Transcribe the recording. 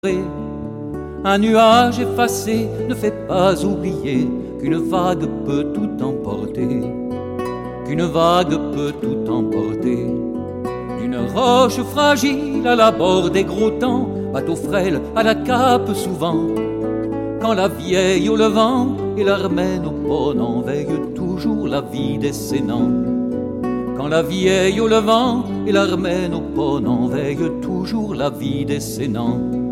Un nuage effacé ne fait pas oublier qu'une vague peut tout emporter, qu'une vague peut tout emporter. D'une roche fragile à la bord des gros temps, bateau frêle à la cape souvent, quand la vieille au levant et l'armène au ponant veille toujours la vie des sénants. Quand la vieille au levant et l'armène au ponant veille toujours la vie des sénants.